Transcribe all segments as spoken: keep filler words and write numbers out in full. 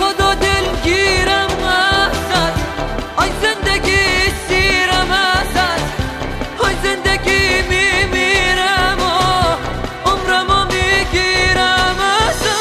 خدا دلگیرم ازت، آی زندگی سیرم ازت، آی زندگی میمیرم و عمرمو میگیرم ازت.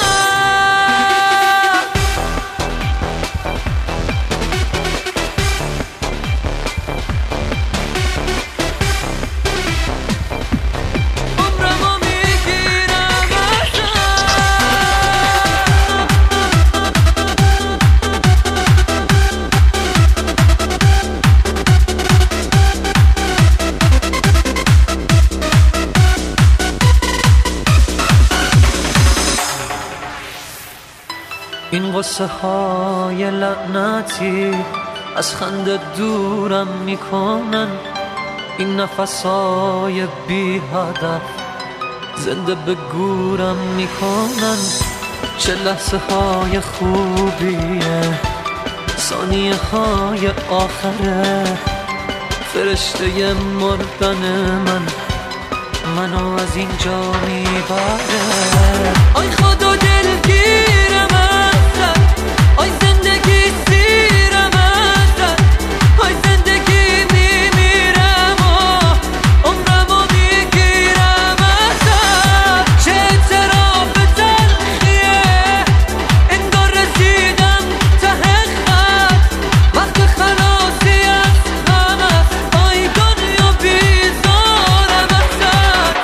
این قصه های لعنتی از خنده دورم میکنن، این نفس های بی هدف زنده به گورم میکنن. چه لحظه های خوبیه، ثانیه های آخره، فرشته مردن من منو از اینجا میبره. آی خدا دلگیرم ازت، آی زندگی سیرم ازت، آی زندگی میمیرم و عمرمو میگیرم ازت. چه اعتراف تلخیه، انگار رسیدم ته خط، وقت خلاصی از غم است، آی دنیا بیزارم ازت.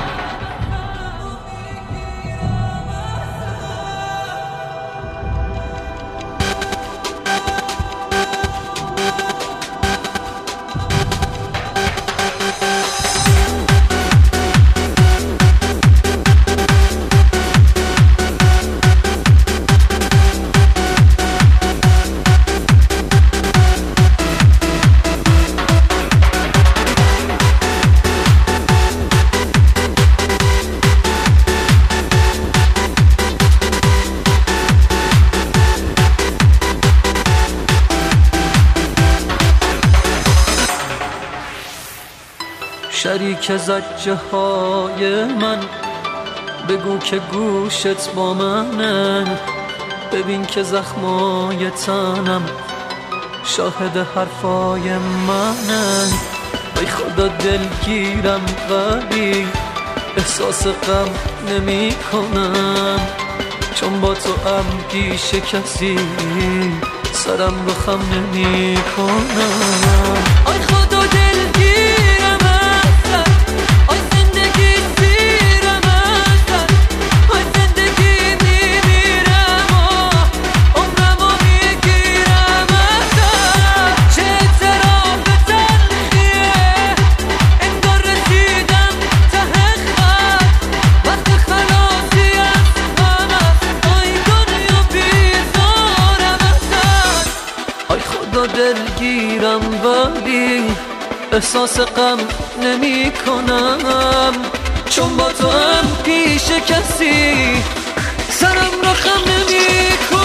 شریک زجه های من، بگو که گوشت با منه، ببین که زخمای تنم شاهد حرفای منه. ای خدا دلگیرم ولی احساس غم نمی کنم، چون با تو هم پیش کسی سرم رو خم نمی کنم. آی خدا دلگیرم ازت، آی زندگی سیرم ازت، آی زندگی میمیرم و عمرمو میگیرم ازت. چه اعتراف تلخیه، انگار رسیدم ته خط، وقت خلاصی از غم است، آی دنیا بیزارم ازت. آی خدا دلگیرم ولی احساس غم نمی کنم، چون با تو هم پیش کسی سرم رو خم نمی کنم.